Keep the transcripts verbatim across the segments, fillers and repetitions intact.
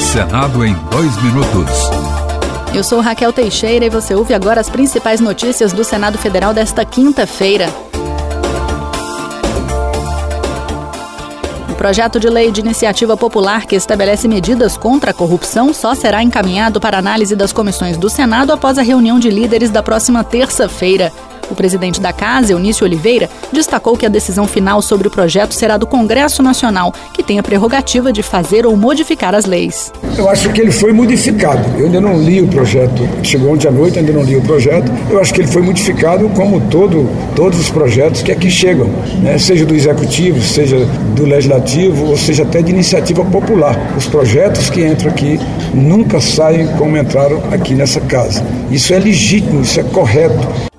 Senado em dois minutos. Eu sou Raquel Teixeira e você ouve agora as principais notícias do Senado Federal desta quinta-feira. O projeto de lei de iniciativa popular que estabelece medidas contra a corrupção só será encaminhado para análise das comissões do Senado após a reunião de líderes da próxima terça-feira. O presidente da Casa, Eunício Oliveira, destacou que a decisão final sobre o projeto será do Congresso Nacional, que tem a prerrogativa de fazer ou modificar as leis. Eu acho que ele foi modificado. Eu ainda não li o projeto. Chegou ontem à noite, ainda não li o projeto. Eu acho que ele foi modificado como todo, todos os projetos que aqui chegam, né? Seja do Executivo, seja do Legislativo, ou seja até de iniciativa popular. Os projetos que entram aqui nunca saem como entraram aqui nessa casa. Isso é legítimo, isso é correto.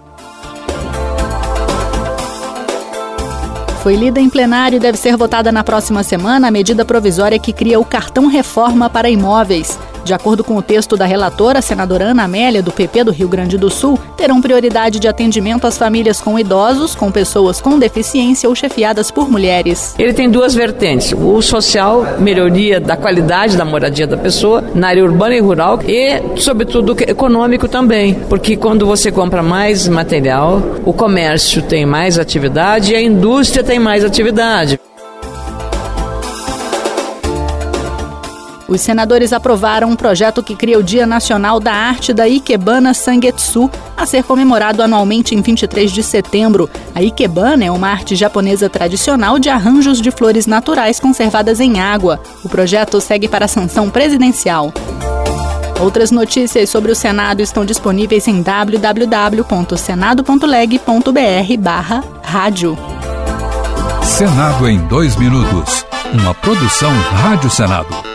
Foi lida em plenário e deve ser votada na próxima semana a medida provisória que cria o cartão reforma para imóveis. De acordo com o texto da relatora, a senadora Ana Amélia, do P P do Rio Grande do Sul, terão prioridade de atendimento às famílias com idosos, com pessoas com deficiência ou chefiadas por mulheres. Ele tem duas vertentes: o social, melhoria da qualidade da moradia da pessoa, na área urbana e rural, e, sobretudo, econômico também, porque quando você compra mais material, o comércio tem mais atividade e a indústria tem mais atividade. Os senadores aprovaram um projeto que cria o Dia Nacional da Arte da Ikebana Sangetsu, a ser comemorado anualmente em vinte e três de setembro. A Ikebana é uma arte japonesa tradicional de arranjos de flores naturais conservadas em água. O projeto segue para a sanção presidencial. Outras notícias sobre o Senado estão disponíveis em w w w ponto senado ponto leg ponto b r barra rádio. Senado em dois minutos. Uma produção Rádio Senado.